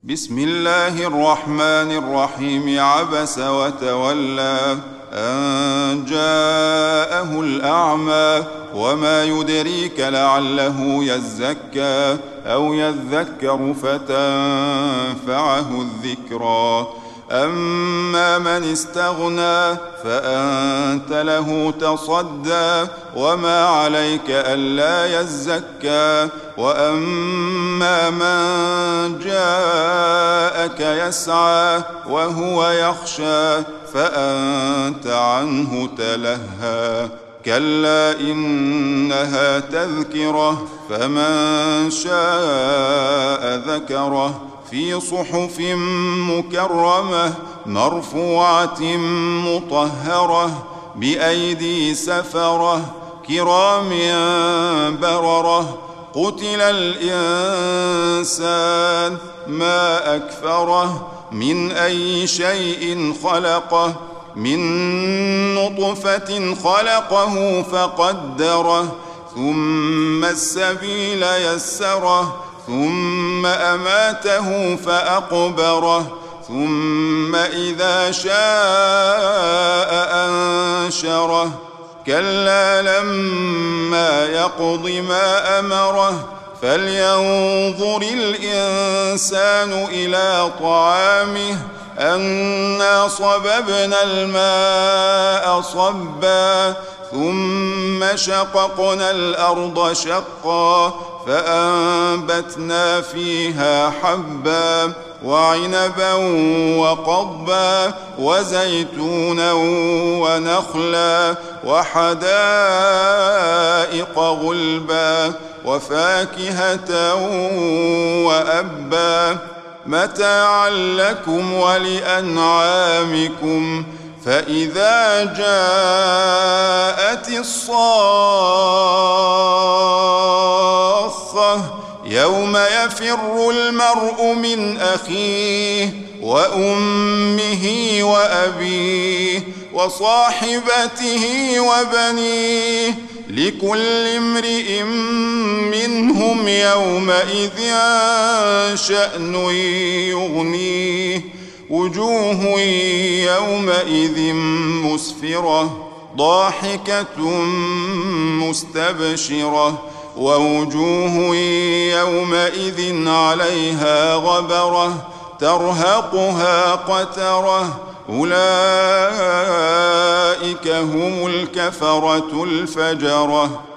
بسم الله الرحمن الرحيم. عبس وتولى أن جاءه الأعمى وما يدريك لعله يزكى أو يذكر فتنفعه الذكرى. أما من استغنى فأنت له تصدى وما عليك ألا يزكى. وأما من جاءك يسعى وهو يخشى فأنت عنه تلهى. كلا إنها تذكرة فمن شاء ذكره في صحف مكرمة مرفوعة مطهرة بأيدي سفرة كرام بررة. قتل الإنسان ما أكفره من أي شيء خلقه من نطفة خلقه فقدره ثم السبيل يسره ثم أماته فأقبره ثم إذا شاء أنشره. كلا لما يقض ما أمره فلينظر الإنسان إلى طعامه أنا صببنا الماء صبا ثم شققنا الأرض شقا فأنبتنا فيها حبا وعنبا وقضبا وزيتونا ونخلا وحدائق غلبا وفاكهة وأبا متاعا لكم ولأنعامكم. فإذا جاءت الصاخة يوم يفر المرء من أخيه وأمه وأبيه وصاحبته وبنيه لكل امرئ منهم يومئذ شأن يغنيه. وجوه يومئذ مسفرة ضاحكة مستبشرة ووجوه يومئذ عليها غبرة ترهقها قترة. أولئك هم الكفرة الفجرة.